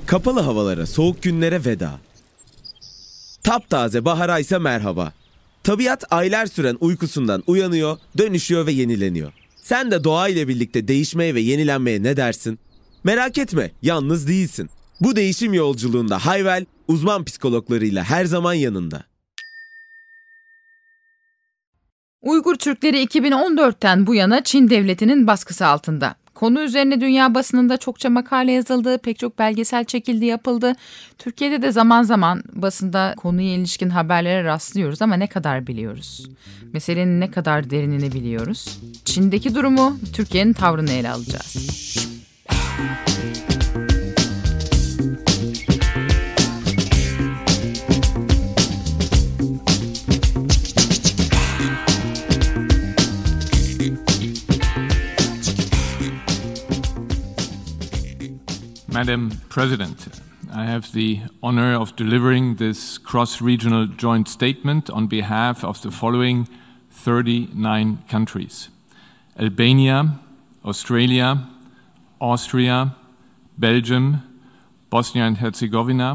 Kapalı havalara, soğuk günlere veda. Taptaze bahara ise merhaba. Tabiat aylar süren uykusundan uyanıyor, dönüşüyor ve yenileniyor. Sen de doğa ile birlikte değişmeye ve yenilenmeye ne dersin? Merak etme, yalnız değilsin. Bu değişim yolculuğunda Hayvel, uzman psikologlarıyla her zaman yanında. Uygur Türkleri 2014'ten bu yana Çin devletinin baskısı altında. Konu üzerine dünya basınında çokça makale yazıldı, pek çok belgesel çekildi, yapıldı. Türkiye'de de zaman zaman basında konuya ilişkin haberlere rastlıyoruz ama ne kadar biliyoruz? Meselenin ne kadar derinini biliyoruz? Çin'deki durumu, Türkiye'nin tavrını ele alacağız. Madam President, I have the honor of delivering this cross-regional joint statement on behalf of the following 39 countries: Albania, Australia, Austria, Belgium, Bosnia and Herzegovina,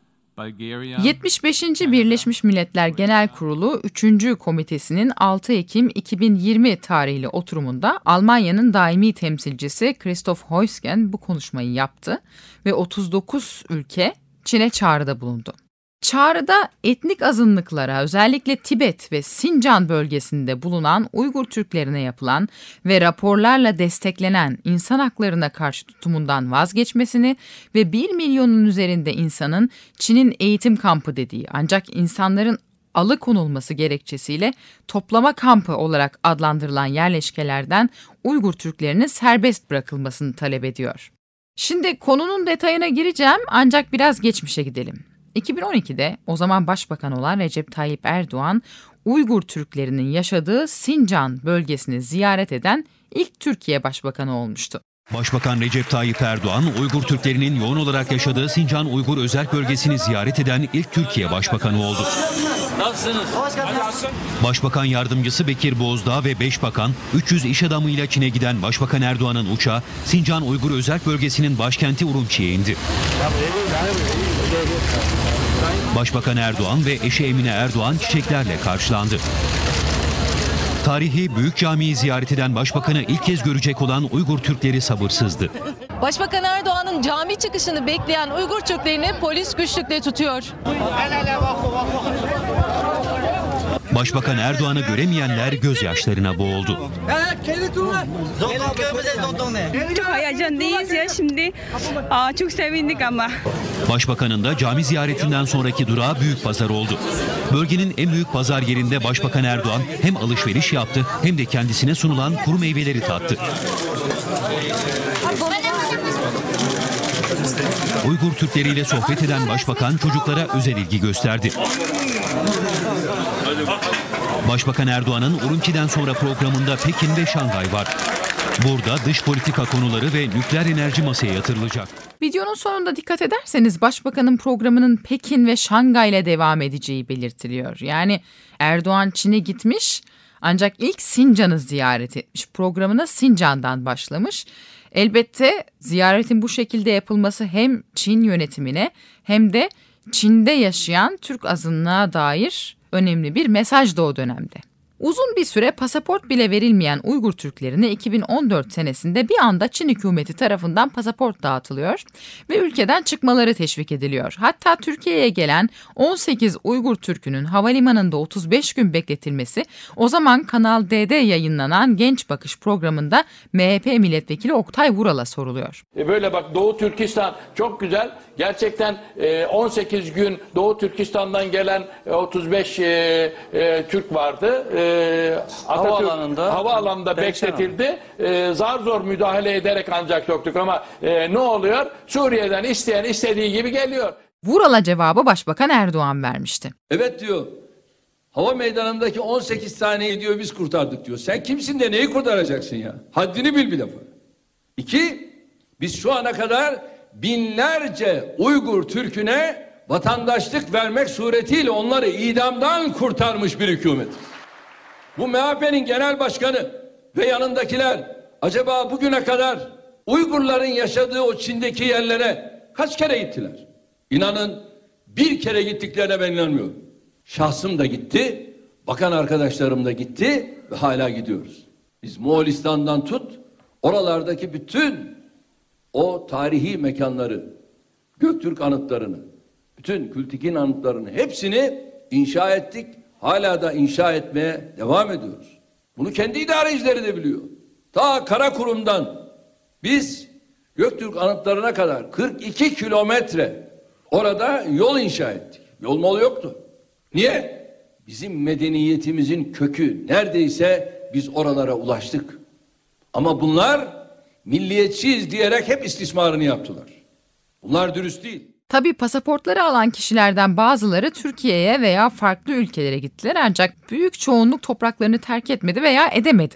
75. Birleşmiş Milletler Genel Kurulu 3. Komitesi'nin 6 Ekim 2020 tarihli oturumunda Almanya'nın daimi temsilcisi Christoph Heusgen bu konuşmayı yaptı ve 39 ülke Çin'e çağrıda bulundu. Çağrıda etnik azınlıklara, özellikle Tibet ve Sincan bölgesinde bulunan Uygur Türklerine yapılan ve raporlarla desteklenen insan haklarına karşı tutumundan vazgeçmesini ve 1 milyonun üzerinde insanın Çin'in eğitim kampı dediği ancak insanların alıkonulması gerekçesiyle toplama kampı olarak adlandırılan yerleşkelerden Uygur Türklerinin serbest bırakılmasını talep ediyor. Şimdi konunun detayına gireceğim ancak biraz geçmişe gidelim. 2012'de o zaman başbakan olan Recep Tayyip Erdoğan, Uygur Türklerinin yaşadığı Sincan bölgesini ziyaret eden ilk Türkiye Başbakanı olmuştu. Başbakan Recep Tayyip Erdoğan, Uygur Türklerinin yoğun olarak yaşadığı Sincan Uygur Özerk Bölgesi'ni ziyaret eden ilk Türkiye Başbakanı oldu. Nasılsınız? Başbakan Yardımcısı Bekir Bozdağ ve 5 bakan, 300 iş adamıyla Çin'e giden Başbakan Erdoğan'ın uçağı Sincan Uygur Özerk Bölgesi'nin başkenti Urumçi'ye indi. Başbakan Erdoğan ve eşi Emine Erdoğan çiçeklerle karşılandı. Tarihi Büyük Camii'yi ziyaret eden Başbakan'ı ilk kez görecek olan Uygur Türkleri sabırsızdı. Başbakan Erdoğan'ın cami çıkışını bekleyen Uygur Türklerini polis güçlükle tutuyor. Başbakan Erdoğan'ı göremeyenler gözyaşlarına boğuldu. Çok heyecanlıyız ya şimdi. Çok sevindik ama. Başbakanın da cami ziyaretinden sonraki durağı Büyükpazar oldu. Bölgenin en büyük pazar yerinde Başbakan Erdoğan hem alışveriş yaptı hem de kendisine sunulan kuru meyveleri tattı. Uygur Türkleriyle sohbet eden Başbakan çocuklara özel ilgi gösterdi. Başbakan Erdoğan'ın Urumçi'den sonra programında Pekin ve Şangay var. Burada dış politika konuları ve nükleer enerji masaya yatırılacak. Videonun sonunda dikkat ederseniz Başbakanın programının Pekin ve Şangay ile devam edeceği belirtiliyor. Yani Erdoğan Çin'e gitmiş ancak ilk Sincan'ı ziyaret etmiş. Programına Sincan'dan başlamış. Elbette ziyaretin bu şekilde yapılması hem Çin yönetimine hem de Çin'de yaşayan Türk azınlığa dair önemli bir mesaj da o dönemde. Uzun bir süre pasaport bile verilmeyen Uygur Türklerine 2014 senesinde bir anda Çin hükümeti tarafından pasaport dağıtılıyor ve ülkeden çıkmaları teşvik ediliyor. Hatta Türkiye'ye gelen 18 Uygur Türk'ünün havalimanında 35 gün bekletilmesi o zaman Kanal D'de yayınlanan Genç Bakış programında MHP milletvekili Oktay Vural'a soruluyor. Böyle bak, Doğu Türkistan çok güzel. Gerçekten 18 gün Doğu Türkistan'dan gelen 35 Türk vardı. Havaalanında bekletildi. Zar zor müdahale ederek ancak soktuk ama ne oluyor? Suriye'den isteyen istediği gibi geliyor. Vural'a cevabı Başbakan Erdoğan vermişti. Evet diyor. Hava meydanındaki 18 taneyi diyor biz kurtardık diyor. Sen kimsin de neyi kurtaracaksın ya? Haddini bil bir defa. 2. Biz şu ana kadar binlerce Uygur Türk'üne vatandaşlık vermek suretiyle onları idamdan kurtarmış bir hükümet. Bu MHP'nin genel başkanı ve yanındakiler acaba bugüne kadar Uygurların yaşadığı o Çin'deki yerlere Kaç kere gittiler? İnanın bir kere gittiklerine ben inanmıyorum. Şahsım da gitti, bakan arkadaşlarım da gitti ve hala gidiyoruz. Biz Moğolistan'dan tut, oralardaki bütün o tarihi mekanları, Göktürk anıtlarını, bütün Kültikin anıtlarını hepsini inşa ettik. Hala da inşa etmeye devam ediyoruz. Bunu kendi idarecileri de biliyor. Ta Karakurum'dan biz Göktürk anıtlarına kadar 42 kilometre orada yol inşa ettik. Yol molu yoktu. Niye? Bizim medeniyetimizin kökü neredeyse biz oralara ulaştık. Ama bunlar milliyetçiyiz diyerek hep istismarını yaptılar. Bunlar dürüst değil. Tabii pasaportları alan kişilerden bazıları Türkiye'ye veya farklı ülkelere gittiler ancak büyük çoğunluk topraklarını terk etmedi veya edemedi.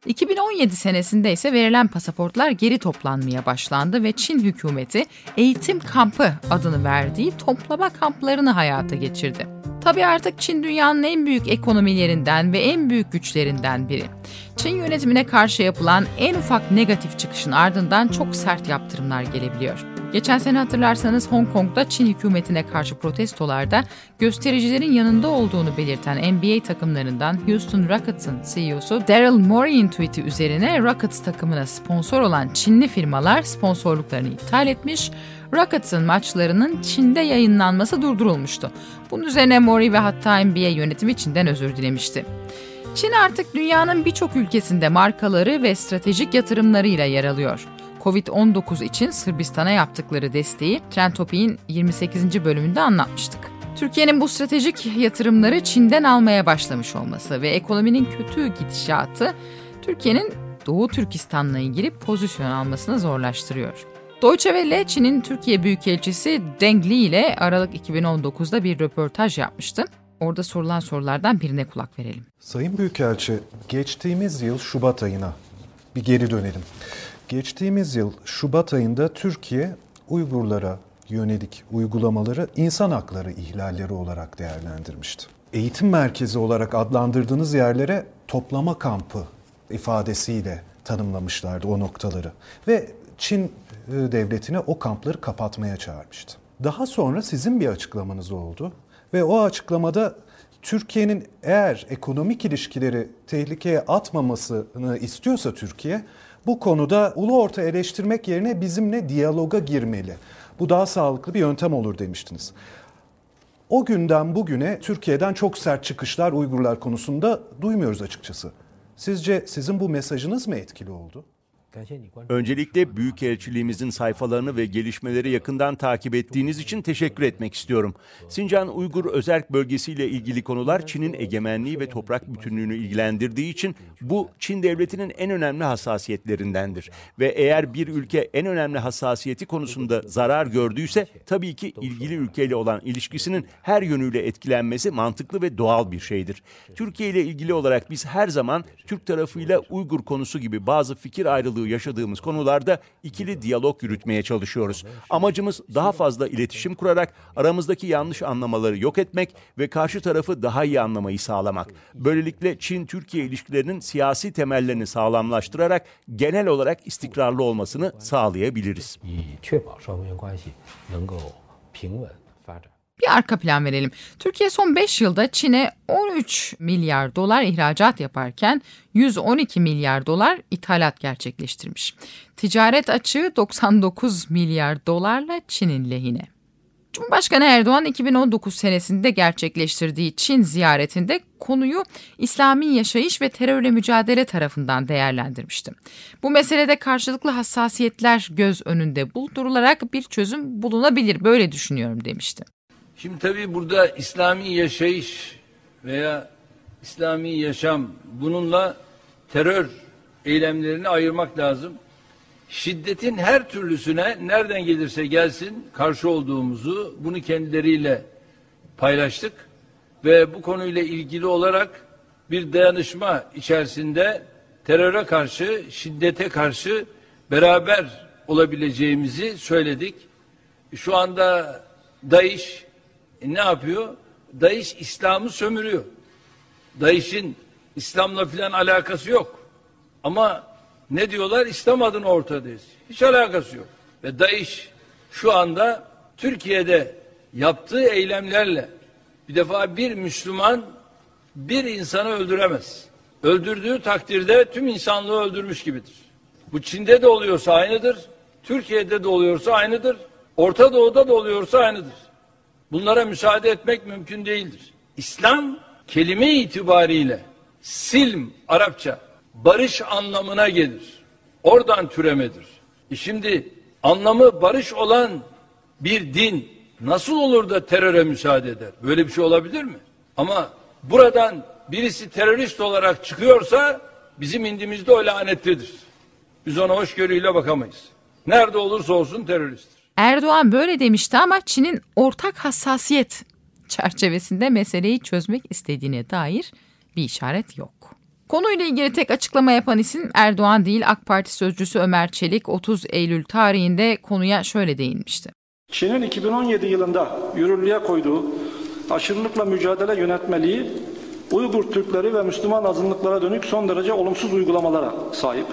2017 senesinde ise verilen pasaportlar geri toplanmaya başlandı ve Çin hükümeti eğitim kampı adını verdiği toplama kamplarını hayata geçirdi. Tabii artık Çin dünyanın en büyük ekonomilerinden ve en büyük güçlerinden biri. Çin yönetimine karşı yapılan en ufak negatif çıkışın ardından çok sert yaptırımlar gelebiliyor. Geçen sene hatırlarsanız Hong Kong'da Çin hükümetine karşı protestolarda göstericilerin yanında olduğunu belirten NBA takımlarından Houston Rockets'ın CEO'su Daryl Morey'in tweet'i üzerine Rockets takımına sponsor olan Çinli firmalar sponsorluklarını iptal etmiş, Rockets'ın maçlarının Çin'de yayınlanması durdurulmuştu. Bunun üzerine Morey ve hatta NBA yönetimi Çin'den özür dilemişti. Çin artık dünyanın birçok ülkesinde markaları ve stratejik yatırımlarıyla yer alıyor. Covid-19 için Sırbistan'a yaptıkları desteği Trend Topic'in 28. bölümünde anlatmıştık. Türkiye'nin bu stratejik yatırımları Çin'den almaya başlamış olması ve ekonominin kötü gidişatı Türkiye'nin Doğu Türkistan'la ilgili pozisyon almasını zorlaştırıyor. Deutsche Welle, Çin'in Türkiye Büyükelçisi Deng Li ile Aralık 2019'da bir röportaj yapmıştı. Orada sorulan sorulardan birine kulak verelim. Sayın Büyükelçi, geçtiğimiz yıl Şubat ayına bir geri dönelim. Geçtiğimiz yıl Şubat ayında Türkiye Uygurlara yönelik uygulamaları insan hakları ihlalleri olarak değerlendirmişti. Eğitim merkezi olarak adlandırdığınız yerlere toplama kampı ifadesiyle tanımlamışlardı o noktaları ve Çin devletine o kampları kapatmaya çağırmıştı. Daha sonra sizin bir açıklamanız oldu ve o açıklamada Türkiye'nin eğer ekonomik ilişkileri tehlikeye atmamasını istiyorsa Türkiye, bu konuda ulu orta eleştirmek yerine bizimle diyaloga girmeli. Bu daha sağlıklı bir yöntem olur demiştiniz. O günden bugüne Türkiye'den çok sert çıkışlar Uygurlar konusunda duymuyoruz açıkçası. Sizce sizin bu mesajınız mı etkili oldu? Öncelikle Büyükelçiliğimizin sayfalarını ve gelişmeleri yakından takip ettiğiniz için teşekkür etmek istiyorum. Sincan Uygur Özerk Bölgesi'yle ilgili konular Çin'in egemenliği ve toprak bütünlüğünü ilgilendirdiği için bu Çin devletinin en önemli hassasiyetlerindendir. Ve eğer bir ülke en önemli hassasiyeti konusunda zarar gördüyse tabii ki ilgili ülkeyle olan ilişkisinin her yönüyle etkilenmesi mantıklı ve doğal bir şeydir. Türkiye ile ilgili olarak biz her zaman Türk tarafıyla Uygur konusu gibi bazı fikir ayrılığı yaşadığımız konularda ikili diyalog yürütmeye çalışıyoruz. Amacımız daha fazla iletişim kurarak aramızdaki yanlış anlamaları yok etmek ve karşı tarafı daha iyi anlamayı sağlamak. Böylelikle Çin-Türkiye ilişkilerinin siyasi temellerini sağlamlaştırarak genel olarak istikrarlı olmasını sağlayabiliriz. Bir arka plan verelim. Türkiye son 5 yılda Çin'e 13 milyar dolar ihracat yaparken 112 milyar dolar ithalat gerçekleştirmiş. Ticaret açığı 99 milyar dolarla Çin'in lehine. Cumhurbaşkanı Erdoğan 2019 senesinde gerçekleştirdiği Çin ziyaretinde konuyu İslami yaşayış ve terörle mücadele tarafından değerlendirmişti. Bu meselede karşılıklı hassasiyetler göz önünde bulundurularak bir çözüm bulunabilir, böyle düşünüyorum demişti. Şimdi tabii burada İslami yaşayış veya İslami yaşam, bununla terör eylemlerini ayırmak lazım. Şiddetin her türlüsüne nereden gelirse gelsin karşı olduğumuzu, bunu kendileriyle paylaştık ve bu konuyla ilgili olarak bir dayanışma içerisinde teröre karşı, şiddete karşı beraber olabileceğimizi söyledik. Şu anda DAEŞ ne yapıyor? DAEŞ İslam'ı sömürüyor. DAEŞ'in İslam'la filan alakası yok. Ama ne diyorlar? İslam adına ortadayız. Hiç alakası yok. Ve DAEŞ şu anda Türkiye'de yaptığı eylemlerle bir defa bir Müslüman bir insanı öldüremez. Öldürdüğü takdirde tüm insanlığı öldürmüş gibidir. Bu Çin'de de oluyorsa aynıdır, Türkiye'de de oluyorsa aynıdır, Orta Doğu'da da oluyorsa aynıdır. Bunlara müsaade etmek mümkün değildir. İslam kelime itibariyle silm, Arapça, barış anlamına gelir. Oradan türemedir. Şimdi anlamı barış olan bir din nasıl olur da teröre müsaade eder? Böyle bir şey olabilir mi? Ama buradan birisi terörist olarak çıkıyorsa bizim indimizde o lanetlidir. Biz ona hoşgörüyle bakamayız. Nerede olursa olsun teröristtir. Erdoğan böyle demişti ama Çin'in ortak hassasiyet çerçevesinde meseleyi çözmek istediğine dair bir işaret yok. Konuyla ilgili tek açıklama yapan isim Erdoğan değil, AK Parti sözcüsü Ömer Çelik 30 Eylül tarihinde konuya şöyle değinmişti. Çin'in 2017 yılında yürürlüğe koyduğu aşırılıkla mücadele yönetmeliği Uygur Türkleri ve Müslüman azınlıklara dönük son derece olumsuz uygulamalara sahip.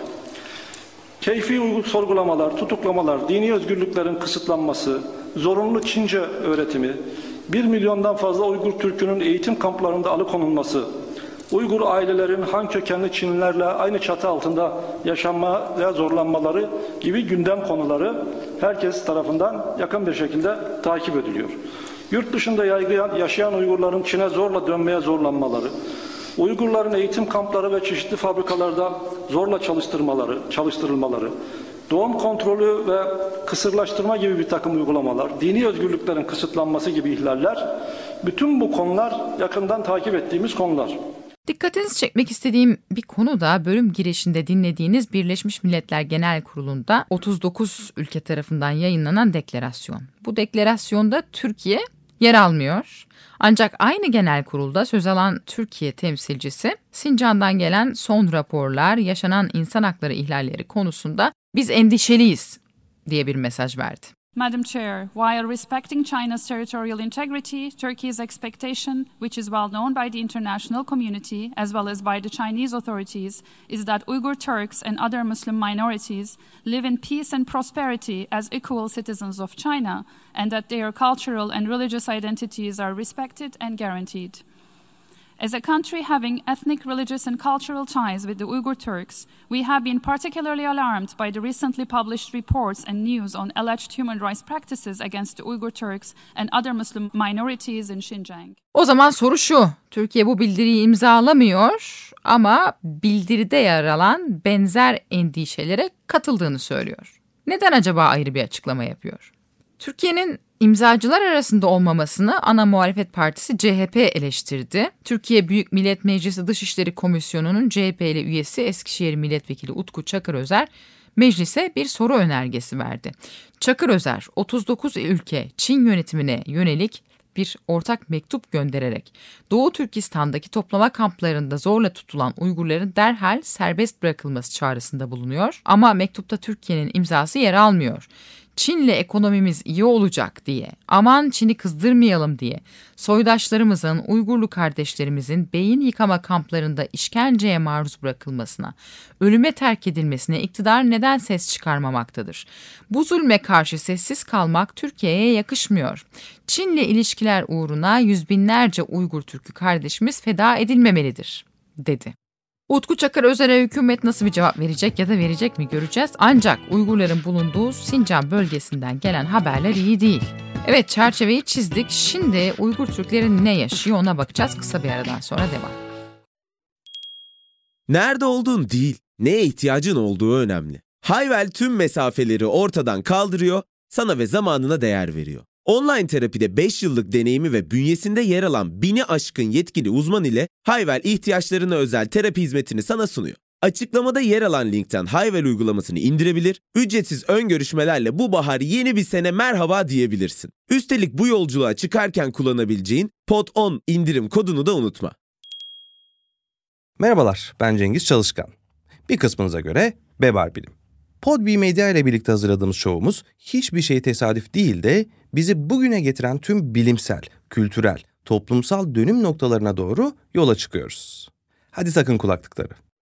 Keyfi sorgulamalar, tutuklamalar, dini özgürlüklerin kısıtlanması, zorunlu Çince öğretimi, 1 milyondan fazla Uygur Türk'ünün eğitim kamplarında alıkonulması, Uygur ailelerin Han kökenli Çinlilerle aynı çatı altında yaşamaya zorlanmaları gibi gündem konuları herkes tarafından yakın bir şekilde takip ediliyor. Yurt dışında yaşayan Uygurların Çin'e zorla dönmeye zorlanmaları, Uygurların eğitim kampları ve çeşitli fabrikalarda zorla çalıştırılmaları, doğum kontrolü ve kısırlaştırma gibi bir takım uygulamalar, dini özgürlüklerin kısıtlanması gibi ihlaller, bütün bu konular yakından takip ettiğimiz konular. Dikkatinizi çekmek istediğim bir konu da bölüm girişinde dinlediğiniz Birleşmiş Milletler Genel Kurulu'nda 39 ülke tarafından yayınlanan deklarasyon. Bu deklarasyonda Türkiye yer almıyor. Ancak aynı genel kurulda söz alan Türkiye temsilcisi Sincan'dan gelen son raporlar, yaşanan insan hakları ihlalleri konusunda biz endişeliyiz diye bir mesaj verdi. Madam Chair, while respecting China's territorial integrity, Turkey's expectation, which is well known by the international community as well as by the Chinese authorities, is that Uyghur Turks and other Muslim minorities live in peace and prosperity as equal citizens of China, and that their cultural and religious identities are respected and guaranteed. As a country having ethnic, religious and cultural ties with the Uyghur Turks, we have been particularly alarmed by the recently published reports and news on alleged human rights practices against the Uyghur Turks and other Muslim minorities in Xinjiang. O zaman soru şu, Türkiye bu bildiriyi imzalamıyor ama bildiride yer alan benzer endişelere katıldığını söylüyor. Neden acaba ayrı bir açıklama yapıyor? Türkiye'nin imzacılar arasında olmamasını ana muhalefet partisi CHP eleştirdi. Türkiye Büyük Millet Meclisi Dışişleri Komisyonu'nun CHP'li üyesi Eskişehir Milletvekili Utku Çakırözer meclise bir soru önergesi verdi. Çakırözer 39 ülke Çin yönetimine yönelik bir ortak mektup göndererek Doğu Türkistan'daki toplama kamplarında zorla tutulan Uygurların derhal serbest bırakılması çağrısında bulunuyor. Ama mektupta Türkiye'nin imzası yer almıyor. Çin'le ekonomimiz iyi olacak diye, aman Çin'i kızdırmayalım diye soydaşlarımızın, Uygurlu kardeşlerimizin beyin yıkama kamplarında işkenceye maruz bırakılmasına, ölüme terk edilmesine iktidar neden ses çıkarmamaktadır? Bu zulme karşı sessiz kalmak Türkiye'ye yakışmıyor. Çin'le ilişkiler uğruna yüz binlerce Uygur Türk'ü kardeşimiz feda edilmemelidir, dedi. Utku Çakırözer'e hükümet nasıl bir cevap verecek ya da verecek mi göreceğiz. Ancak Uygurların bulunduğu Sincan bölgesinden gelen haberler iyi değil. Evet, çerçeveyi çizdik. Şimdi Uygur Türkleri ne yaşıyor ona bakacağız. Kısa bir aradan sonra devam. Nerede olduğun değil, neye ihtiyacın olduğu önemli. Hayvel tüm mesafeleri ortadan kaldırıyor, sana ve zamanına değer veriyor. Online terapide 5 yıllık deneyimi ve bünyesinde yer alan 1000'i aşkın yetkili uzman ile Hayvel ihtiyaçlarına özel terapi hizmetini sana sunuyor. Açıklamada yer alan linkten Hayvel uygulamasını indirebilir, ücretsiz ön görüşmelerle bu bahar yeni bir sene merhaba diyebilirsin. Üstelik bu yolculuğa çıkarken kullanabileceğin POD10 indirim kodunu da unutma. Merhabalar, ben Cengiz Çalışkan. Bir kısmınıza göre Bebar Bilim. Podbi Medya ile birlikte hazırladığımız şovumuz hiçbir şey tesadüf değil de bizi bugüne getiren tüm bilimsel, kültürel, toplumsal dönüm noktalarına doğru yola çıkıyoruz. Hadi takın kulaklıkları.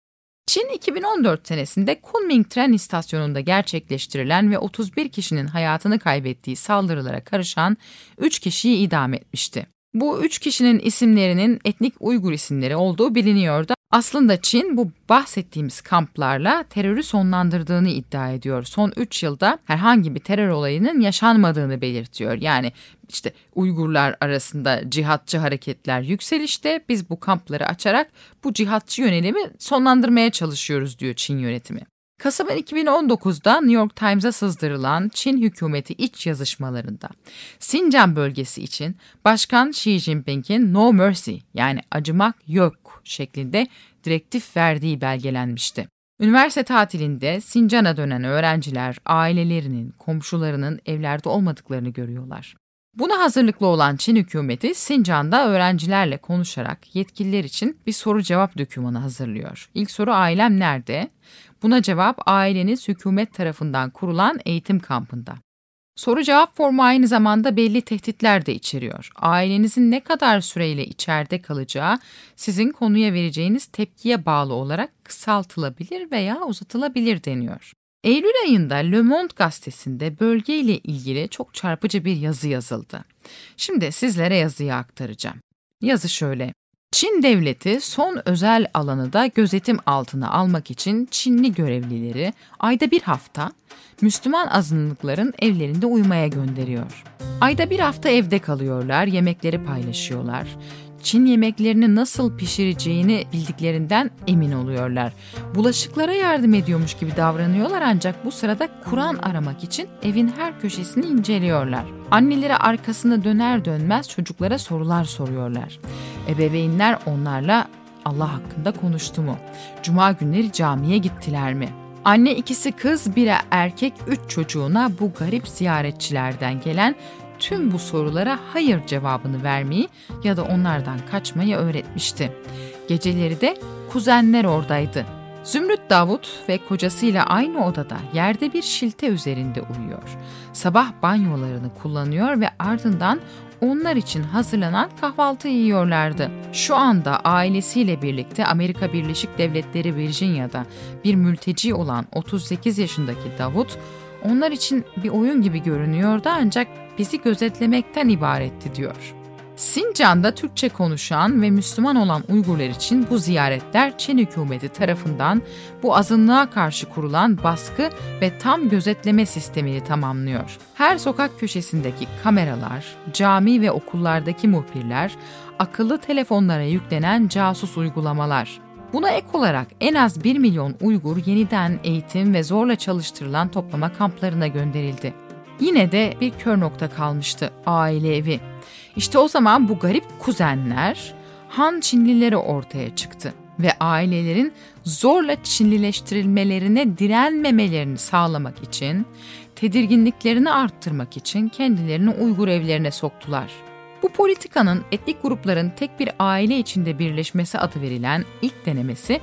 Çin 2014 senesinde Kunming tren istasyonunda gerçekleştirilen ve 31 kişinin hayatını kaybettiği saldırılara karışan 3 kişiyi idam etmişti. Bu 3 kişinin isimlerinin etnik Uygur isimleri olduğu biliniyordu. Aslında Çin bu bahsettiğimiz kamplarla terörü sonlandırdığını iddia ediyor. Son 3 yılda herhangi bir terör olayının yaşanmadığını belirtiyor. Yani işte Uygurlar arasında cihatçı hareketler yükselişte, biz bu kampları açarak bu cihatçı yönelimi sonlandırmaya çalışıyoruz diyor Çin yönetimi. Kasım 2019'da New York Times'a sızdırılan Çin hükümeti iç yazışmalarında Sincan bölgesi için Başkan Xi Jinping'in "No mercy" yani acımak yok şeklinde direktif verdiği belgelenmişti. Üniversite tatilinde Sincan'a dönen öğrenciler ailelerinin, komşularının evlerde olmadıklarını görüyorlar. Buna hazırlıklı olan Çin hükümeti Sincan'da öğrencilerle konuşarak yetkililer için bir soru-cevap dokümanı hazırlıyor. İlk soru ailem nerede? Buna cevap aileniz hükümet tarafından kurulan eğitim kampında. Soru-cevap formu aynı zamanda belli tehditler de içeriyor. Ailenizin ne kadar süreyle içeride kalacağı sizin konuya vereceğiniz tepkiye bağlı olarak kısaltılabilir veya uzatılabilir deniyor. Eylül ayında Le Monde gazetesinde bölgeyle ilgili çok çarpıcı bir yazı yazıldı. Şimdi sizlere yazıyı aktaracağım. Yazı şöyle: Çin devleti son özel alanı da gözetim altına almak için Çinli görevlileri ayda bir hafta Müslüman azınlıkların evlerinde uyumaya gönderiyor. Ayda bir hafta evde kalıyorlar, yemekleri paylaşıyorlar. Çin yemeklerini nasıl pişireceğini bildiklerinden emin oluyorlar. Bulaşıklara yardım ediyormuş gibi davranıyorlar ancak bu sırada Kur'an aramak için evin her köşesini inceliyorlar. Anneleri arkasına döner dönmez çocuklara sorular soruyorlar. Ebeveynler onlarla Allah hakkında konuştu mu? Cuma günleri camiye gittiler mi? Anne ikisi kız, biri erkek 3 çocuğuna bu garip ziyaretçilerden gelen tüm bu sorulara hayır cevabını vermeyi ya da onlardan kaçmayı öğretmişti. Geceleri de kuzenler oradaydı. Zümrüt Davut ve kocasıyla aynı odada yerde bir şilte üzerinde uyuyor. Sabah banyolarını kullanıyor ve ardından onlar için hazırlanan kahvaltı yiyorlardı. Şu anda ailesiyle birlikte Amerika Birleşik Devletleri Virginia'da bir mülteci olan 38 yaşındaki Davut, onlar için bir oyun gibi görünüyordu ancak bizi gözetlemekten ibaretti diyor. Sincan'da Türkçe konuşan ve Müslüman olan Uygurlar için bu ziyaretler Çin hükümeti tarafından bu azınlığa karşı kurulan baskı ve tam gözetleme sistemini tamamlıyor. Her sokak köşesindeki kameralar, cami ve okullardaki muhbirler, akıllı telefonlara yüklenen casus uygulamalar. Buna ek olarak en az 1 milyon Uygur yeniden eğitim ve zorla çalıştırılan toplama kamplarına gönderildi. Yine de bir kör nokta kalmıştı: aile evi. İşte o zaman bu garip kuzenler Han Çinlileri ortaya çıktı ve ailelerin zorla Çinlileştirilmelerine direnmemelerini sağlamak için, tedirginliklerini arttırmak için kendilerini Uygur evlerine soktular. Bu politikanın etnik grupların tek bir aile içinde birleşmesi adı verilen ilk denemesi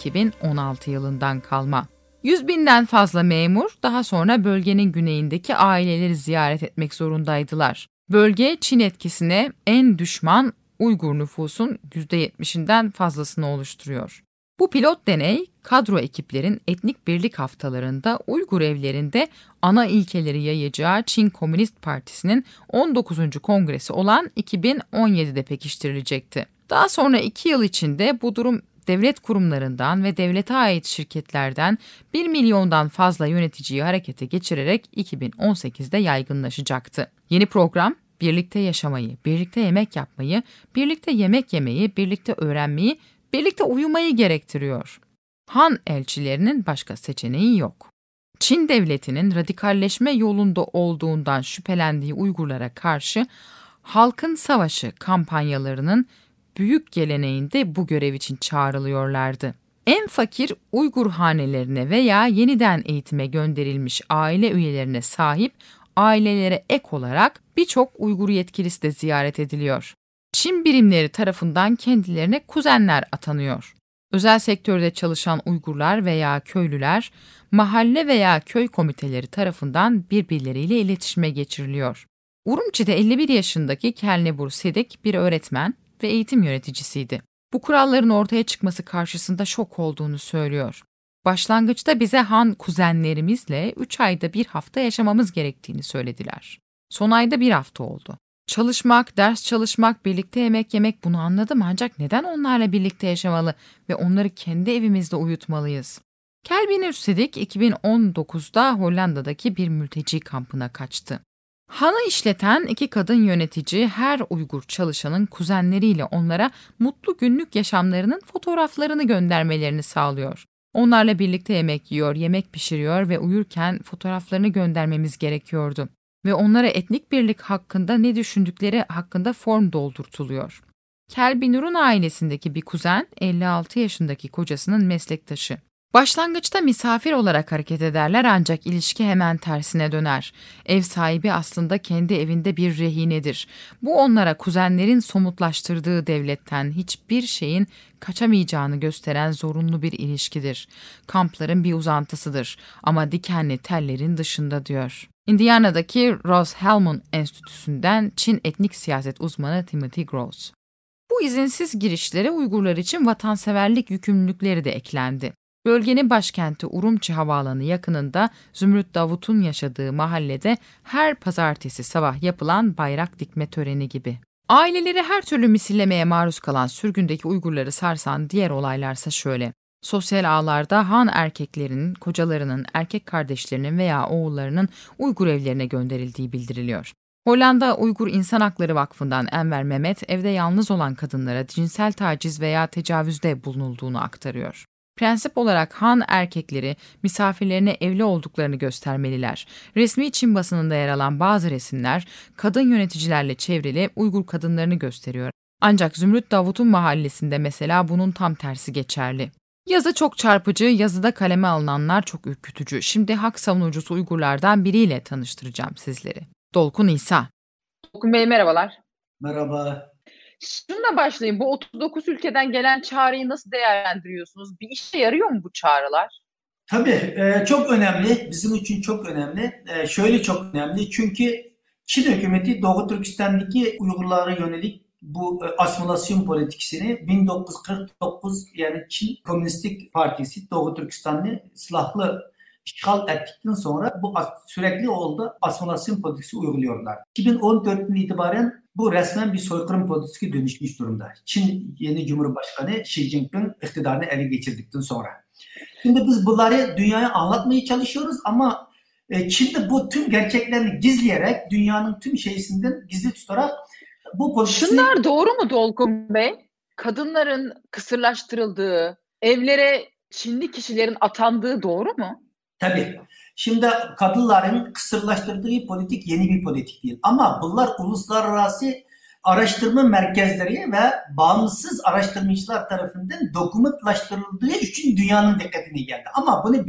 2016 yılından kalma. 100.000'den fazla memur daha sonra bölgenin güneyindeki aileleri ziyaret etmek zorundaydılar. Bölge Çin etkisine en düşman Uygur nüfusun %70'inden fazlasını oluşturuyor. Bu pilot deney kadro ekiplerin etnik birlik haftalarında Uygur evlerinde ana ilkeleri yayacağı Çin Komünist Partisi'nin 19. kongresi olan 2017'de pekiştirilecekti. Daha sonra 2 yıl içinde bu durum devlet kurumlarından ve devlete ait şirketlerden 1 milyondan fazla yöneticiyi harekete geçirerek 2018'de yaygınlaşacaktı. Yeni program birlikte yaşamayı, birlikte yemek yapmayı, birlikte yemek yemeyi, birlikte öğrenmeyi, birlikte uyumayı gerektiriyor. Han elçilerinin başka seçeneği yok. Çin devletinin radikalleşme yolunda olduğundan şüphelendiği Uygurlara karşı halkın savaşı kampanyalarının büyük geleneğinde bu görev için çağrılıyorlardı. En fakir Uygur hanelerine veya yeniden eğitime gönderilmiş aile üyelerine sahip ailelere ek olarak birçok Uygur yetkilisi de ziyaret ediliyor. Çin birimleri tarafından kendilerine kuzenler atanıyor. Özel sektörde çalışan Uygurlar veya köylüler mahalle veya köy komiteleri tarafından birbirleriyle iletişime geçiriliyor. Urumçi'de 51 yaşındaki Kelnebur Sedik bir öğretmen ve eğitim yöneticisiydi. Bu kuralların ortaya çıkması karşısında şok olduğunu söylüyor. Başlangıçta bize Han kuzenlerimizle 3 ayda bir hafta yaşamamız gerektiğini söylediler. Son ayda 1 hafta oldu. Çalışmak, ders çalışmak, birlikte yemek yemek bunu anladım ancak neden onlarla birlikte yaşamalı ve onları kendi evimizde uyutmalıyız? Kelvin Ürsedik 2019'da Hollanda'daki bir mülteci kampına kaçtı. Han'ı işleten 2 kadın yönetici her Uygur çalışanın kuzenleriyle onlara mutlu günlük yaşamlarının fotoğraflarını göndermelerini sağlıyor. Onlarla birlikte yemek yiyor, yemek pişiriyor ve uyurken fotoğraflarını göndermemiz gerekiyordu. Ve onlara etnik birlik hakkında ne düşündükleri hakkında form doldurtuluyor. Kelbinur'un ailesindeki bir kuzen 56 yaşındaki kocasının meslektaşı. Başlangıçta misafir olarak hareket ederler ancak ilişki hemen tersine döner. Ev sahibi aslında kendi evinde bir rehinedir. Bu onlara kuzenlerin somutlaştırdığı devletten hiçbir şeyin kaçamayacağını gösteren zorunlu bir ilişkidir. Kampların bir uzantısıdır ama dikenli tellerin dışında diyor. Indiana'daki Rose-Hulman Enstitüsü'nden Çin etnik siyaset uzmanı Timothy Gross. Bu izinsiz girişlere Uygurlar için vatanseverlik yükümlülükleri de eklendi. Bölgenin başkenti Urumçi Havaalanı yakınında Zümrüt Davut'un yaşadığı mahallede her pazartesi sabah yapılan bayrak dikme töreni gibi. Aileleri her türlü misillemeye maruz kalan sürgündeki Uygurları sarsan diğer olaylarsa şöyle. Sosyal ağlarda Han erkeklerinin, kocalarının, erkek kardeşlerinin veya oğullarının Uygur evlerine gönderildiği bildiriliyor. Hollanda Uygur İnsan Hakları Vakfı'ndan Enver Mehmet evde yalnız olan kadınlara cinsel taciz veya tecavüzde bulunulduğunu aktarıyor. Prensip olarak Han erkekleri misafirlerine evli olduklarını göstermeliler. Resmi Çin basınında yer alan bazı resimler kadın yöneticilerle çevrili Uygur kadınlarını gösteriyor. Ancak Zümrüt Davut'un mahallesinde mesela bunun tam tersi geçerli. Yazı çok çarpıcı, yazıda kaleme alınanlar çok ürkütücü. Şimdi hak savunucusu Uygurlardan biriyle tanıştıracağım sizleri. Dolkun İsa. Dolkun Bey merhabalar. Merhaba. Şununla başlayayım. Bu 39 ülkeden gelen çağrıyı nasıl değerlendiriyorsunuz? Bir işe yarıyor mu bu çağrılar? Tabii çok önemli. Bizim için çok önemli. Şöyle çok önemli. Çünkü Çin hükümeti Doğu Türkistan'daki Uygurlara yönelik bu asimilasyon politikasını 1949 yani Çin Komünistik Partisi Doğu Türkistan'ı silahlı işgal ettikten sonra bu sürekli oldu asimilasyon politikası uyguluyorlar. 2014'ten itibaren bu resmen bir soykırım politikası dönüşmüş durumda. Çin yeni Cumhurbaşkanı Xi Jinping iktidarını ele geçirdikten sonra. Şimdi biz bunları dünyaya anlatmaya çalışıyoruz ama Çin'de bu tüm gerçeklerini gizleyerek dünyanın tüm şeysinden gizli tutarak bu politikası... Şunlar doğru mu Dolkun Bey? Kadınların kısırlaştırıldığı, evlere Çinli kişilerin atandığı doğru mu? Tabii. Şimdi kadınların kısırlaştırdığı politik yeni bir politik değil. Ama bunlar uluslararası araştırma merkezleri ve bağımsız araştırmacılar tarafından dokümanlaştırıldığı için dünyanın dikkatine geldi. Ama bunu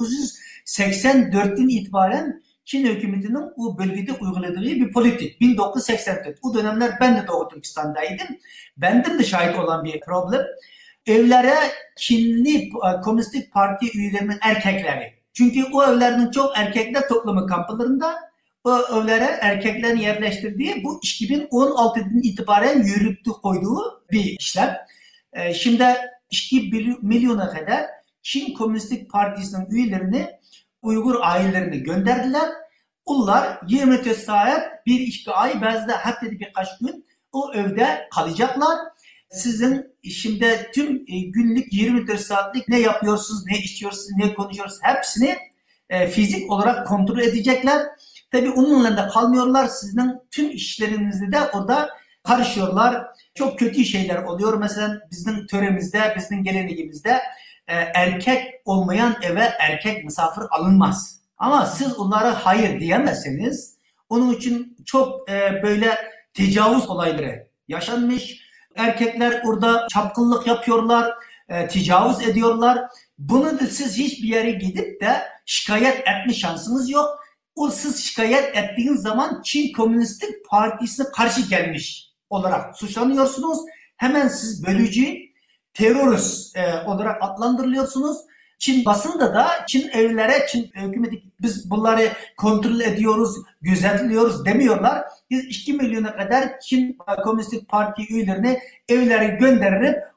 1984'ten itibaren Çin hükümetinin bu bölgede uyguladığı bir politik. 1984. O dönemler ben de Doğu Türkistan'daydım. Benden de şahit olan bir problem. Evlere Çinli Komünistik Parti üyelerinin erkekleri. Çünkü o evlerin çok erkekler toplama kamplarında o evlere erkeklerin yerleştirdiği bu 2016'dan itibaren yürüttü koyduğu bir işlem. Şimdi 2 milyona kadar Çin Komünistik Partisi'nin üyelerini Uygur ailelerine gönderdiler. Onlar 24 saat, 1-2 ay, bazı da hatta birkaç gün o evde kalacaklar. Sizin şimdi tüm günlük 24 saatlik ne yapıyorsunuz, ne içiyorsunuz, ne konuşuyorsunuz hepsini fizik olarak kontrol edecekler. Tabii onunla da kalmıyorlar. Sizin tüm işlerinizde de orada karışıyorlar. Çok kötü şeyler oluyor. Mesela bizim töremizde, bizim geleneğimizde erkek olmayan eve erkek misafir alınmaz. Ama siz onlara hayır diyemezseniz onun için çok böyle tecavüz olayları yaşanmış. Erkekler orada çapkınlık yapıyorlar, tecavüz ediyorlar. Bunu da siz hiçbir yere gidip de şikayet etme şansınız yok. O siz şikayet ettiğiniz zaman Çin Komünistik Partisi'ne karşı gelmiş olarak suçlanıyorsunuz. Hemen siz bölücü, terörist olarak adlandırılıyorsunuz. Çin basında da Çin evlere, Çin hükümeti biz bunları kontrol ediyoruz, gözetliyoruz demiyorlar. Biz 2 milyona kadar Çin Komünistik Parti üyelerini evlere göndererek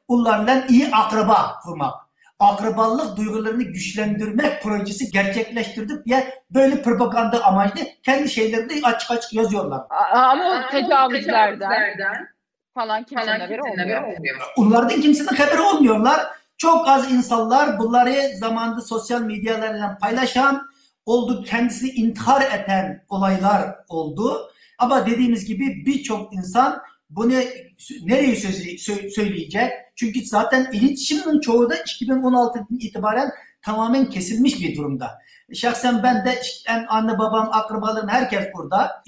onlarla iyi akraba kurmak. Akrabalık duygularını güçlendirmek projesi gerçekleştirdik diye böyle propaganda amaçlı kendi şeylerini açık açık yazıyorlar. Ama o tecavüzlerden falan kimsenin haberi olmuyor. Onlardan kimsenin haberi olmuyorlar. Çok az insanlar bunları zamanında sosyal medyalarla paylaşan oldu, kendisi intihar eden olaylar oldu. Ama dediğimiz gibi birçok insan bunu nereye söyleyecek? Çünkü zaten iletişimin çoğu da 2016'dan itibaren tamamen kesilmiş bir durumda. Şahsen ben de anne babam, akrabalarım, herkes burada.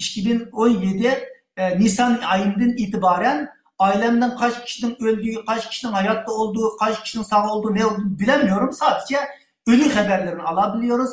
2017 Nisan ayından itibaren ailemden kaç kişinin öldüğü, kaç kişinin hayatta olduğu, kaç kişinin sağ olduğu, ne olduğunu bilemiyorum. Sadece ölü haberlerini alabiliyoruz.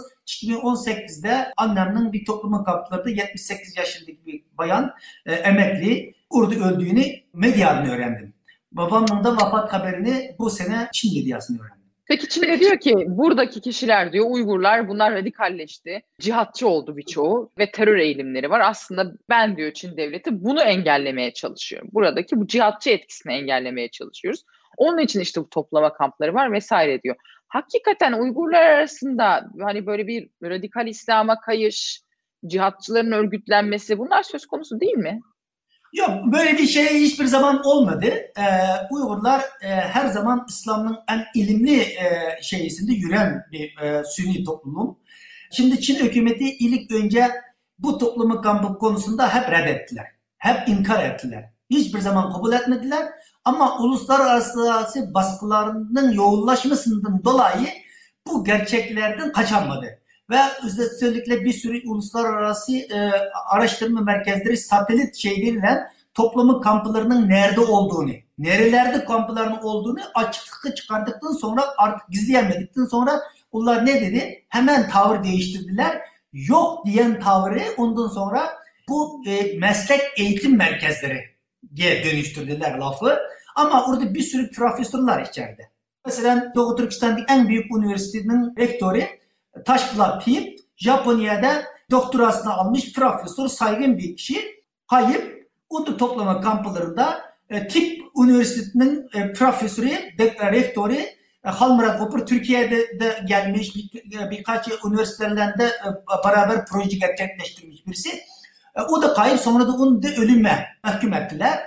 2018'de annemin bir toplumun kamplarında 78 yaşındaki bir bayan emekli orada öldüğünü medyadan öğrendim. Babamın da vefat haberini bu sene Çin medyasını öğrendim. Peki Çin'de diyor ki buradaki kişiler diyor Uygurlar bunlar radikalleşti. Cihatçı oldu birçoğu ve terör eğilimleri var. Aslında ben diyor Çin devleti bunu engellemeye çalışıyorum. Buradaki bu cihatçı etkisini engellemeye çalışıyoruz. Onun için işte bu toplama kampları var vesaire diyor. Hakikaten Uygurlar arasında hani böyle bir radikal İslam'a kayış, cihatçıların örgütlenmesi bunlar söz konusu değil mi? Yok, böyle bir şey hiçbir zaman olmadı. Uygurlar her zaman İslam'ın en ilimli şeysinde yürüyen bir Sünni toplum. Şimdi Çin hükümeti ilk önce bu toplumu kampı konusunda hep reddettiler. Hep inkar ettiler. Hiçbir zaman kabul etmediler. Ama uluslararası baskılarının yoğunlaşmasından dolayı bu gerçeklerden kaçamadı. Ve özellikle bir sürü uluslararası araştırma merkezleri satelit şeyleriyle toplumun kamplarının nerede olduğunu, nerelerde kampların olduğunu açıklığa çıkardıktan sonra artık gizleyemedikten sonra onlar ne dedi? Hemen tavır değiştirdiler. Yok diyen tavrı ondan sonra bu meslek eğitim merkezleri diye dönüştürdüler lafı. Ama orada bir sürü profesörler içeride. Mesela Doğu Türkistan'daki en büyük üniversitenin rektörü Taşpılar Pir, Japonya'da doktorasını almış profesör, saygın bir kişi. Kayıp, Udu toplama kamplarında tıp üniversitesinin profesörü, rektörü Halmurat Kopur Türkiye'de de gelmiş, birkaç üniversitelerinde beraber proje gerçekleştirmiş birisi. O da kayıp, sonra da onu da ölüme mahkum ettiler.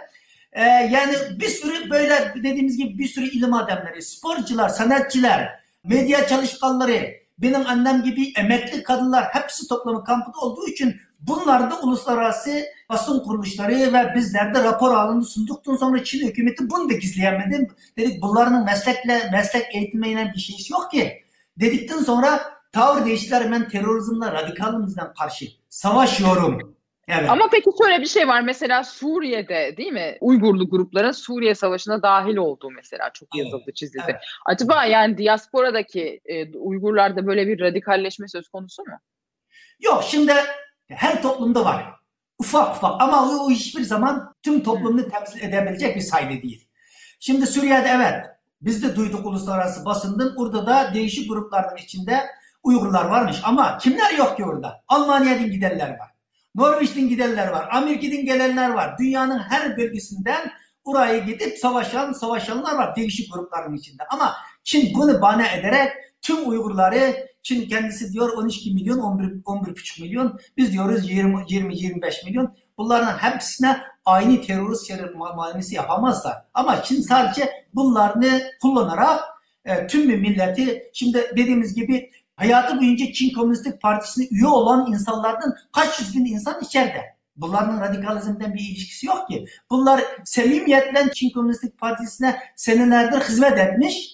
Yani bir sürü böyle dediğimiz gibi bir sürü ilim adamları, sporcular, sanatçılar, medya çalışkanları, benim annem gibi emekli kadınlar hepsi toplama kampında olduğu için bunlar da uluslararası basın kuruluşları ve bizler de rapor halinde sunduktan sonra Çin hükümeti bunu da gizleyemedi. Dedik bunların meslek eğitimiyle bir şeysi yok ki. Dedikten sonra tavır değiştiler, ben terörizmle, radikalizmden karşı savaşıyorum. Evet. Ama peki şöyle bir şey var mesela Suriye'de değil mi? Uygurlu grupların Suriye Savaşı'na dahil olduğu mesela çok yazıldı, çizildi. Evet. Acaba yani diasporadaki Uygurlarda böyle bir radikalleşme söz konusu mu? Yok, şimdi her toplumda var. Ufak ufak ama o hiçbir zaman tüm toplumunu temsil edebilecek bir sayede değil. Şimdi Suriye'de evet biz de duyduk uluslararası basından, orada da değişik grupların içinde Uygurlar varmış ama kimler yok ki orada? Almanya'dan gidenler var. Norveç'ten gidenler var, Amerika'dan gelenler var. Dünyanın her bölgesinden oraya gidip savaşanlar var değişik grupların içinde. Ama Çin bunu bahane ederek tüm Uygurları, Çin kendisi diyor 12 milyon, 11,5 milyon, biz diyoruz 20-25 milyon. Bunların hepsine aynı terörist muamelesi yapamazlar. Ama Çin sadece bunlarını kullanarak tüm milleti, şimdi dediğimiz gibi hayatı boyunca Çin Komünist Partisi'ne üye olan insanlardan kaç yüz bin insan içeride. Bunların radikalizmden bir ilişkisi yok ki. Bunlar samimiyetle Çin Komünist Partisi'ne senelerdir hizmet etmiş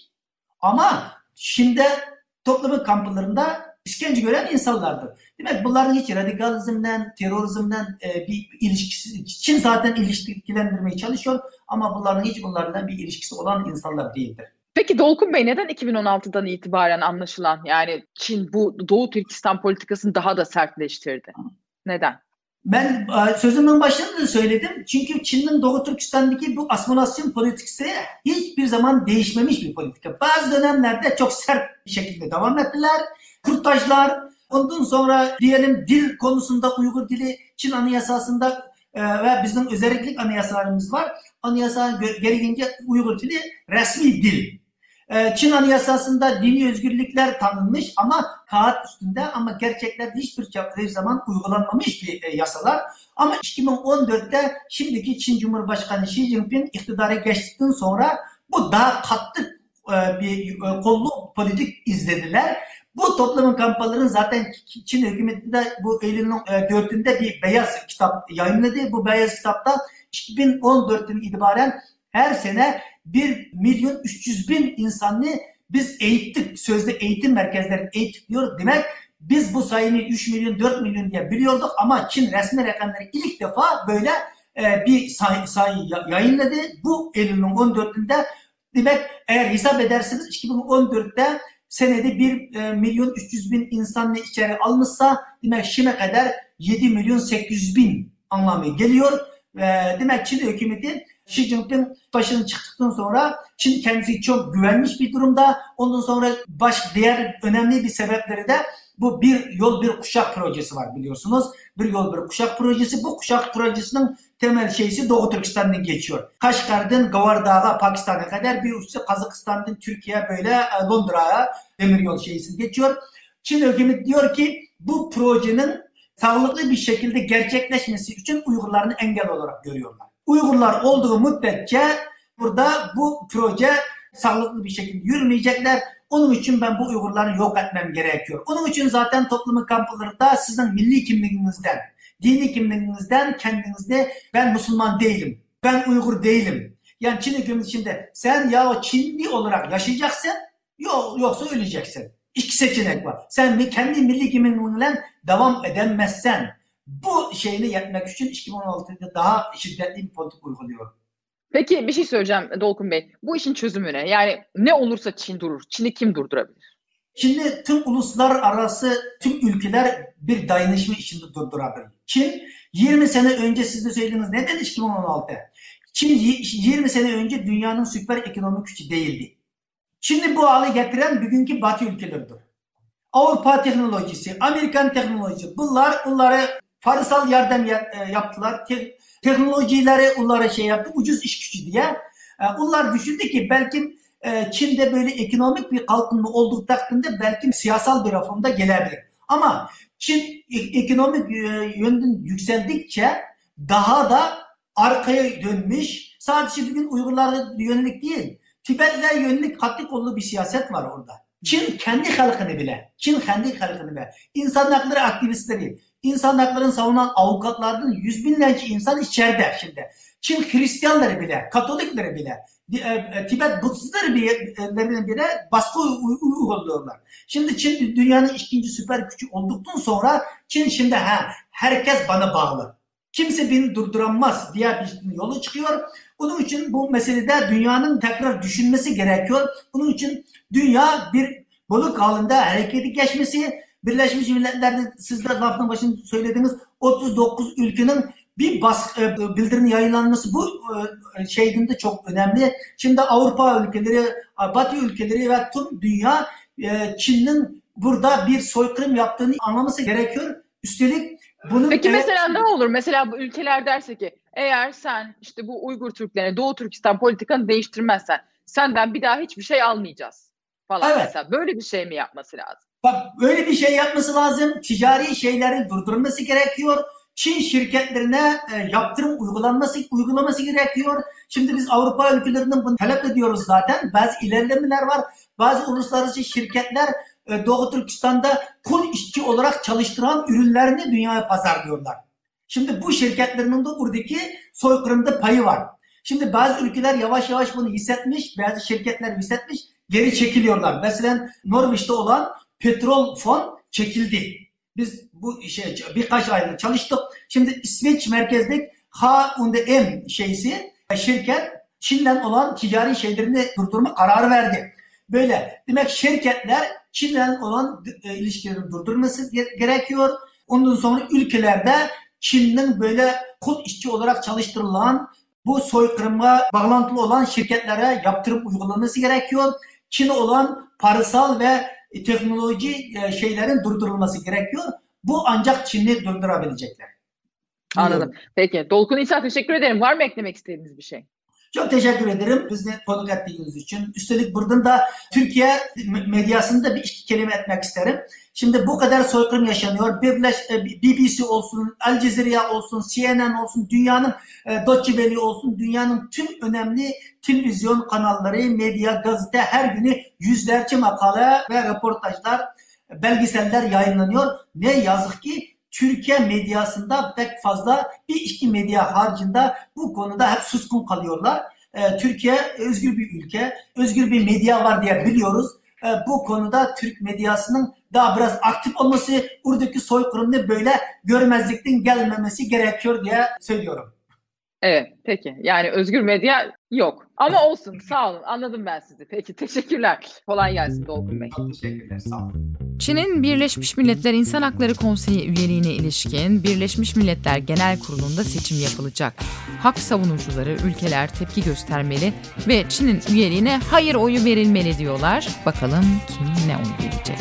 ama şimdi toplumun kamplarında işkence gören insanlardır. Demek bunların hiç radikalizmden, terörizmden bir ilişkisi, Çin zaten ilişkilendirmeye çalışıyor ama bunların hiç bunlarla bir ilişkisi olan insanlar değildir. Peki Dolkun Bey, neden 2016'dan itibaren anlaşılan yani Çin bu Doğu Türkistan politikasını daha da sertleştirdi? Neden? Ben sözümün başında da söyledim. Çünkü Çin'in Doğu Türkistan'daki bu asimilasyon politikası hiçbir zaman değişmemiş bir politika. Bazı dönemlerde çok sert bir şekilde devam ettiler. Kürtajlar, ondan sonra diyelim dil konusunda Uygur dili Çin Anayasası'nda ve bizim özellik anayasalarımız var. Anayasanın gereğince Uygur dili resmi dil. Çin Anayasası'nda dini özgürlükler tanınmış ama kağıt üstünde, ama gerçeklerde hiçbir zaman uygulanmamış bir yasalar. Ama 2014'te şimdiki Çin Cumhurbaşkanı Xi Jinping iktidara geçtikten sonra bu daha katlı bir kollu politik izlediler. Bu toplum kampanyalarının zaten Çin hükümetinde bu Eylül'ün 4'ünde bir beyaz kitap yayınladı. Bu beyaz kitapta 2014'ten itibaren her sene 1.300.000 insanı biz eğittik. Sözde eğitim merkezleri eğittik diyor. Demek biz bu sayıyı 3 milyon 4 milyon diye biliyorduk ama Çin resmi rakamları ilk defa böyle bir sayı yayınladı. Bu Eylül'ün 14'ünde demek eğer hesap edersiniz 2014'te senede 1.300.000 insanı içeri almışsa demek şimdi kadar 7.800.000 anlamı geliyor. Demek Çin hükümeti Xi Jinping başına çıktıktan sonra Çin kendisi çok güvenmiş bir durumda. Ondan sonra diğer önemli bir sebepleri de bu bir yol bir kuşak projesi var biliyorsunuz. Bir yol bir kuşak projesi. Bu kuşak projesinin temel şeysi Doğu Türkistan'dan geçiyor. Kaşgar'dan Gavardağ'a, Pakistan'a kadar bir uçta Kazakistan'dan Türkiye böyle Londra'ya demiryol şeysi geçiyor. Çin hükümeti diyor ki bu projenin sağlıklı bir şekilde gerçekleşmesi için Uygurların engel olarak görüyorlar. Uygurlar olduğu müddetçe burada bu proje sağlıklı bir şekilde yürümeyecekler. Onun için ben bu Uygurları yok etmem gerekiyor. Onun için zaten toplumun kamplarında sizin milli kimliğinizden, dini kimliğinizden kendinizde ben Müslüman değilim, ben Uygur değilim. Yani Çin hükümeti şimdi sen ya Çinli olarak yaşayacaksın yoksa öleceksin. İki seçenek var. Sen kendi milli kimliğinle devam edemezsen bu şeyini yapmak için 2016'da daha şiddetli bir politik uyguluyor. Peki bir şey söyleyeceğim Dolkun Bey. Bu işin çözümü ne? Yani ne olursa Çin durur. Çin'i kim durdurabilir? Çin'i tüm uluslararası tüm ülkeler bir dayanışma içinde durdurabilir. Çin 20 sene önce siz de söylediniz. Neden 2016? Çin 20 sene önce dünyanın süper ekonomik gücü değildi. Çin'i bu hale getiren bugünkü Batı ülkeleridir. Avrupa teknolojisi, Amerikan teknolojisi bunlara parasal yardım yaptılar. Teknolojileri onlara şey yaptı, ucuz iş gücü diye. Onlar düşündü ki belki Çin'de böyle ekonomik bir kalkınma olduğu takdirde belki siyasal bir reformda gelebilir. Ama Çin ekonomik yönden yükseldikçe daha da arkaya dönmüş. Sadece bugün Uygurlara yönelik değil, Tibetliler yönelik katlı kollu bir siyaset var orada. Çin kendi halkını bile, insan hakları aktivistleri, İnsan haklarını savunan avukatlardan yüz binlerce insan içeride şimdi. Çin Hristiyanları bile, Katolikleri bile, Tibet Budistleri bile baskı uyguluyorlar. Şimdi Çin dünyanın ikinci süper gücü olduktan sonra Çin şimdi herkes bana bağlı. Kimse beni durduramaz diye bir yolu çıkıyor. Bunun için bu meselede dünyanın tekrar düşünmesi gerekiyor. Bunun için dünya bir balık halinde harekete geçmesi, Birleşmiş Milletler'de siz de lafın başında söylediğiniz 39 ülkenin bir bildirinin yayınlanması bu şeyinde çok önemli. Şimdi Avrupa ülkeleri, Batı ülkeleri ve tüm dünya Çin'in burada bir soykırım yaptığını anlaması gerekiyor. Üstelik bunun... Peki mesela ne olur? Mesela bu ülkeler derse ki eğer sen işte bu Uygur Türklerine Doğu Türkistan politikanı değiştirmezsen senden bir daha hiçbir şey almayacağız falan. Evet. Mesela böyle bir şey mi yapması lazım? Bak öyle bir şey yapması lazım. Ticari şeyleri durdurması gerekiyor. Çin şirketlerine yaptırım uygulaması gerekiyor. Şimdi biz Avrupa ülkelerinden bunu talep ediyoruz zaten. Bazı ilerlemeler var. Bazı uluslararası şirketler Doğu Türkistan'da kul işçi olarak çalıştıran ürünlerini dünyaya pazarlıyorlar. Şimdi bu şirketlerin de buradaki soykırımda payı var. Şimdi bazı ülkeler yavaş yavaş bunu hissetmiş. Bazı şirketler hissetmiş. Geri çekiliyorlar. Mesela Norveç'te olan petrol fon çekildi. Biz bu işe birkaç aydır çalıştık. Şimdi İsveç merkezli H&M şirket Çin'den olan ticari şeylerini durdurma kararı verdi. Böyle demek şirketler Çin'den olan ilişkilerini durdurması gerekiyor. Ondan sonra ülkelerde Çin'in böyle kul işçi olarak çalıştırılan bu soykırıma bağlantılı olan şirketlere yaptırım uygulaması gerekiyor. Çin'e olan parasal ve teknoloji şeylerin durdurulması gerekiyor. Bu ancak Çin'i durdurabilecekler. Anladım. Peki. Dolkun İsa teşekkür ederim. Var mı eklemek istediğiniz bir şey? Çok teşekkür ederim bizi konuk ettiğiniz için. Üstelik buradan da Türkiye medyasında bir iki kelime etmek isterim. Şimdi bu kadar soykırım yaşanıyor. BBC olsun, Al Jazeera olsun, CNN olsun, dünyanın Deutsche Welle olsun, dünyanın tüm önemli televizyon kanalları, medya, gazete her günü yüzlerce makale ve röportajlar, belgeseller yayınlanıyor. Ne yazık ki Türkiye medyasında pek fazla bir iki medya haricinde bu konuda hep suskun kalıyorlar. Türkiye özgür bir ülke, özgür bir medya var diye biliyoruz. Bu konuda Türk medyasının daha biraz aktif olması, buradaki soykırımını böyle görmezlikten gelmemesi gerekiyor diye söylüyorum. Evet, peki. Yani özgür medya yok. Ama olsun, sağ olun. Anladım ben sizi. Peki, teşekkürler. Kolay gelsin Dolkun Bey. Teşekkürler, sağ olun. Çin'in Birleşmiş Milletler İnsan Hakları Konseyi üyeliğine ilişkin Birleşmiş Milletler Genel Kurulu'nda seçim yapılacak. Hak savunucuları ülkeler tepki göstermeli ve Çin'in üyeliğine hayır oyu verilmeli diyorlar. Bakalım kim ne oy verecek?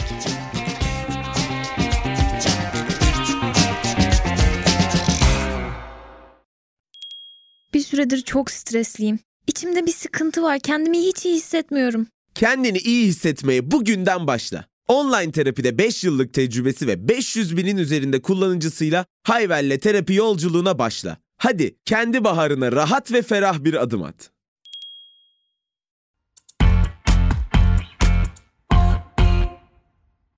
Bir süredir çok stresliyim. İçimde bir sıkıntı var. Kendimi hiç iyi hissetmiyorum. Kendini iyi hissetmeye bugünden başla. Online terapide 5 yıllık tecrübesi ve 500 binin üzerinde kullanıcısıyla Hayvel'le terapi yolculuğuna başla. Hadi kendi baharına rahat ve ferah bir adım at.